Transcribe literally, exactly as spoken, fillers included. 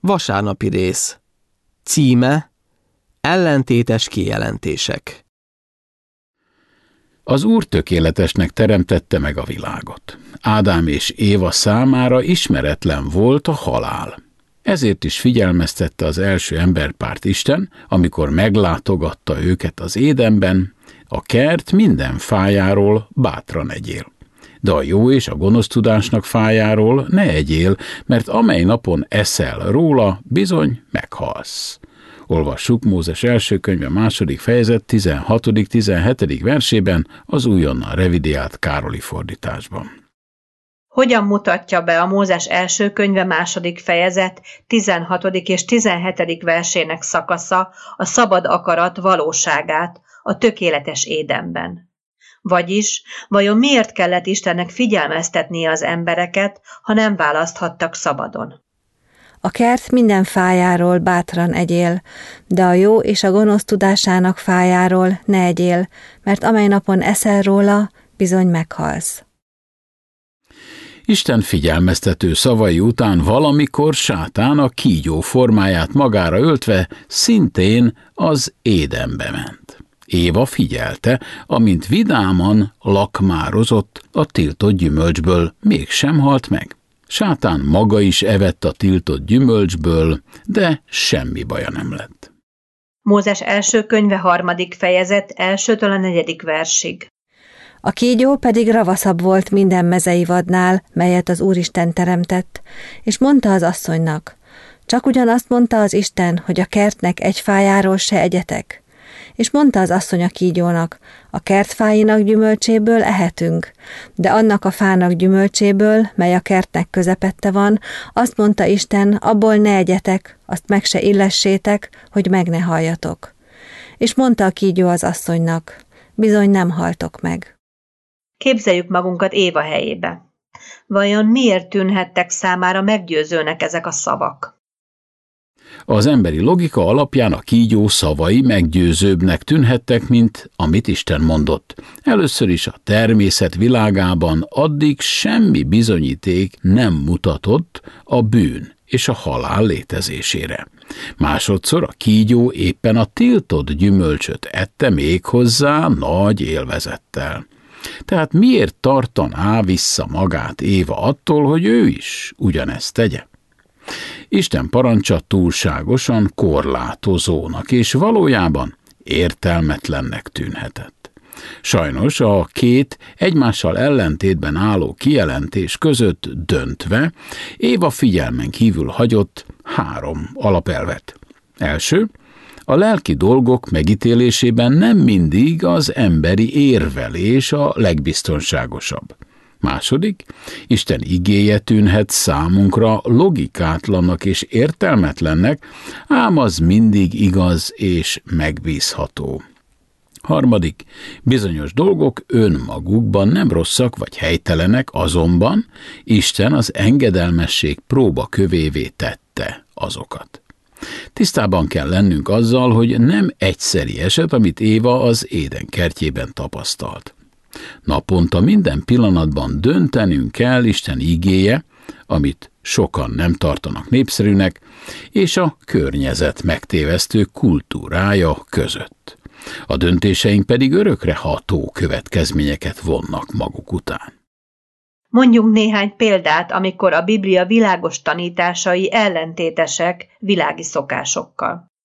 Vasárnapi rész. Címe: Ellentétes kijelentések. Az Úr tökéletesnek teremtette meg a világot. Ádám és Éva számára ismeretlen volt a halál. Ezért is figyelmeztette az első emberpárt Isten, amikor meglátogatta őket az Édenben: a kert minden fájáról bátran egyél. De a jó és a gonosz tudásnak fájáról ne egyél, mert amely napon eszel róla, bizony meghalsz. Olvassuk Mózes első könyve második fejezet tizenhatodik-tizenhetedik versében, az újonnan revideált Károli fordításban. Hogyan mutatja be a Mózes első könyve második fejezet tizenhatodik és tizenhetedik versének szakasza a szabad akarat valóságát a tökéletes Édenben? Vagyis, vajon miért kellett Istennek figyelmeztetnie az embereket, ha nem választhattak szabadon? A kert minden fájáról bátran egyél, de a jó és a gonosz tudásának fájáról ne egyél, mert amely napon eszel róla, bizony meghalsz. Isten figyelmeztető szavai után valamikor sátán a kígyó formáját magára öltve szintén az Édenbe ment. Éva figyelte, amint vidáman lakmározott a tiltott gyümölcsből, mégsem halt meg. Sátán maga is evett a tiltott gyümölcsből, de semmi baja nem lett. Mózes első könyve harmadik fejezet elsőtől a negyedik versig. A kígyó pedig ravaszabb volt minden mezei vadnál, melyet az Úristen teremtett, és mondta az asszonynak: csak ugyanazt mondta az Isten, hogy a kertnek egy fájáról se egyetek. És mondta az asszony a kígyónak: a kertfáinak gyümölcséből ehetünk, de annak a fának gyümölcséből, mely a kertnek közepette van, azt mondta Isten, abból ne egyetek, azt meg se illessétek, hogy meg ne haljatok. És mondta a kígyó az asszonynak: bizony nem haltok meg. Képzeljük magunkat Éva helyébe. Vajon miért tűnhettek számára meggyőzőnek ezek a szavak? Az emberi logika alapján a kígyó szavai meggyőzőbbnek tűnhettek, mint amit Isten mondott. Először is a természet világában addig semmi bizonyíték nem mutatott a bűn és a halál létezésére. Másodszor a kígyó éppen a tiltott gyümölcsöt ette, még hozzá nagy élvezettel. Tehát miért tartaná vissza magát Éva attól, hogy ő is ugyanezt tegye? Isten parancsa túlságosan korlátozónak és valójában értelmetlennek tűnhetett. Sajnos a két egymással ellentétben álló kijelentés között döntve Éva figyelmen kívül hagyott három alapelvet. Első: a lelki dolgok megítélésében nem mindig az emberi érvelés a legbiztonságosabb. Második: Isten igéje tűnhet számunkra logikátlannak és értelmetlennek, ám az mindig igaz és megbízható. Harmadik: bizonyos dolgok önmagukban nem rosszak vagy helytelenek, azonban Isten az engedelmesség próbakövévé tette azokat. Tisztában kell lennünk azzal, hogy nem egyszeri eset, amit Éva az Éden kertjében tapasztalt. Naponta minden pillanatban döntenünk kell Isten igéje, amit sokan nem tartanak népszerűnek, és a környezet megtévesztő kultúrája között. A döntéseink pedig örökre ható következményeket vonnak maguk után. Mondjunk néhány példát, amikor a Biblia világos tanításai ellentétesek világi szokásokkal.